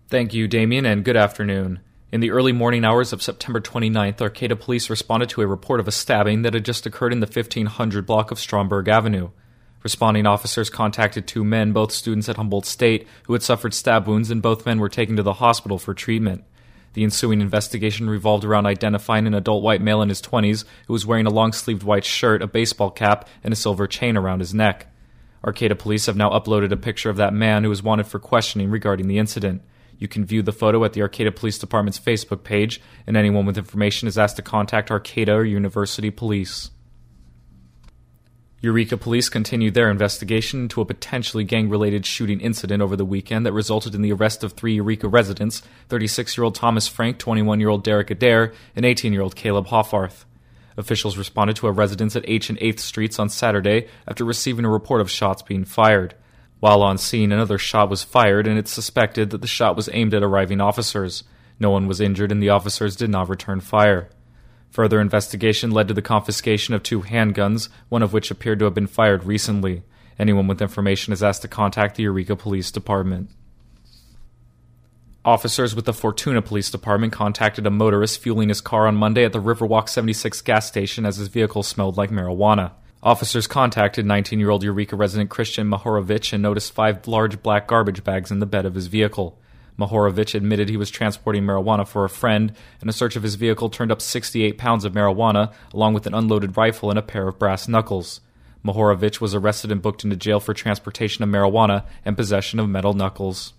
Thank you, Damien, and good afternoon. In the early morning hours of September 29th, Arcata police responded to a report of a stabbing that had just occurred in the 1500 block of Stromberg Avenue. Responding officers contacted two men, both students at Humboldt State, who had suffered stab wounds, and both men were taken to the hospital for treatment. The ensuing investigation revolved around identifying an adult white male in his 20s who was wearing a long-sleeved white shirt, a baseball cap, and a silver chain around his neck. Arcata police have now uploaded a picture of that man who was wanted for questioning regarding the incident. You can view the photo at the Arcata Police Department's Facebook page, and anyone with information is asked to contact Arcata or University Police. Eureka Police continued their investigation into a potentially gang-related shooting incident over the weekend that resulted in the arrest of three Eureka residents, 36-year-old Thomas Frank, 21-year-old Derek Adair, and 18-year-old Caleb Hoffarth. Officials responded to a residence at H and 8th Streets on Saturday after receiving a report of shots being fired. While on scene, another shot was fired, and it's suspected that the shot was aimed at arriving officers. No one was injured, and the officers did not return fire. Further investigation led to the confiscation of two handguns, one of which appeared to have been fired recently. Anyone with information is asked to contact the Eureka Police Department. Officers with the Fortuna Police Department contacted a motorist fueling his car on Monday at the Riverwalk 76 gas station as his vehicle smelled like marijuana. Officers contacted 19-year-old Eureka resident Christian Mahorovich and noticed 5 large black garbage bags in the bed of his vehicle. Mahorovich admitted he was transporting marijuana for a friend, and a search of his vehicle turned up 68 pounds of marijuana, along with an unloaded rifle and a pair of brass knuckles. Mahorovich was arrested and booked into jail for transportation of marijuana and possession of metal knuckles.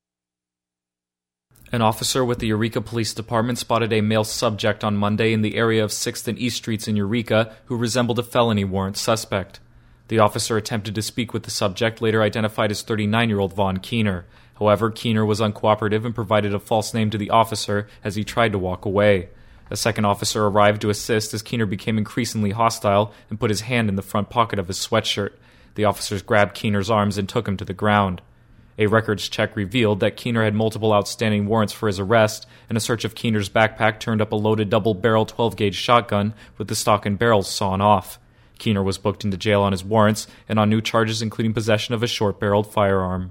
An officer with the Eureka Police Department spotted a male subject on Monday in the area of 6th and East Streets in Eureka who resembled a felony warrant suspect. The officer attempted to speak with the subject, later identified as 39-year-old Vaughn Keener. However, Keener was uncooperative and provided a false name to the officer as he tried to walk away. A second officer arrived to assist as Keener became increasingly hostile and put his hand in the front pocket of his sweatshirt. The officers grabbed Keener's arms and took him to the ground. A records check revealed that Keener had multiple outstanding warrants for his arrest, and a search of Keener's backpack turned up a loaded double-barrel 12-gauge shotgun with the stock and barrels sawn off. Keener was booked into jail on his warrants and on new charges including possession of a short-barreled firearm.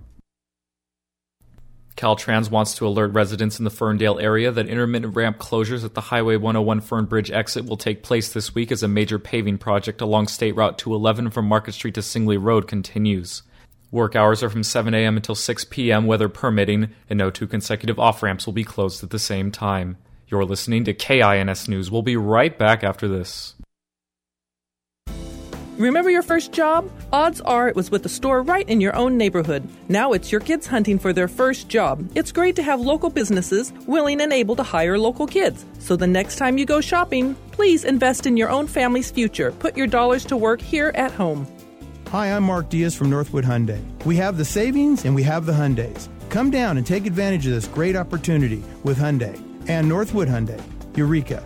Caltrans wants to alert residents in the Ferndale area that intermittent ramp closures at the Highway 101 Fern Bridge exit will take place this week as a major paving project along State Route 211 from Market Street to Singley Road continues. Work hours are from 7 a.m. until 6 p.m. weather permitting, and no 2 consecutive off-ramps will be closed at the same time. You're listening to KINS News. We'll be right back after this. Remember your first job? Odds are it was with a store right in your own neighborhood. Now it's your kids hunting for their first job. It's great to have local businesses willing and able to hire local kids. So the next time you go shopping, please invest in your own family's future. Put your dollars to work here at home. Hi, I'm Mark Diaz from Northwood Hyundai. We have the savings and we have the Hyundais. Come down and take advantage of this great opportunity with Hyundai and Northwood Hyundai. Eureka.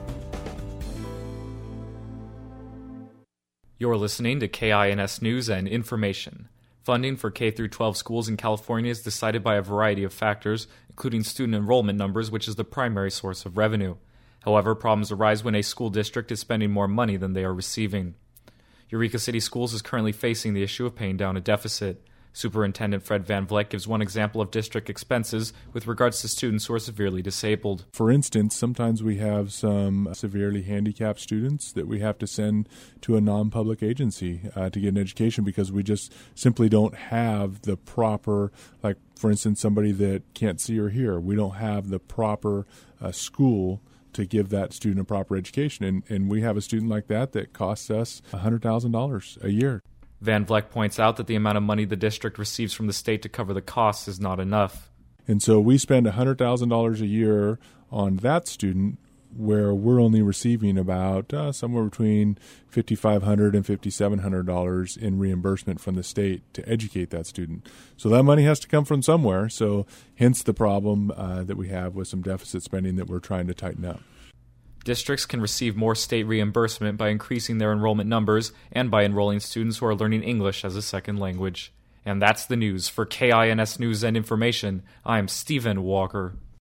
You're listening to KINS News and Information. Funding for K-12 schools in California is decided by a variety of factors, including student enrollment numbers, which is the primary source of revenue. However, problems arise when a school district is spending more money than they are receiving. Eureka City Schools is currently facing the issue of paying down a deficit. Superintendent Fred Van Vleck gives one example of district expenses with regards to students who are severely disabled. For instance, sometimes we have some severely handicapped students that we have to send to a non-public agency to get an education because we just simply don't have the proper, like for instance, somebody that can't see or hear. We don't have the proper school to give that student a proper education. And we have a student like that costs us $100,000 a year. Van Vleck points out that the amount of money the district receives from the state to cover the costs is not enough. And so we spend $100,000 a year on that student where we're only receiving about somewhere between $5,500 and $5,700 in reimbursement from the state to educate that student. So that money has to come from somewhere. So hence the problem that we have with some deficit spending that we're trying to tighten up. Districts can receive more state reimbursement by increasing their enrollment numbers and by enrolling students who are learning English as a second language. And that's the news. For KINS News and Information, I'm Stephen Walker.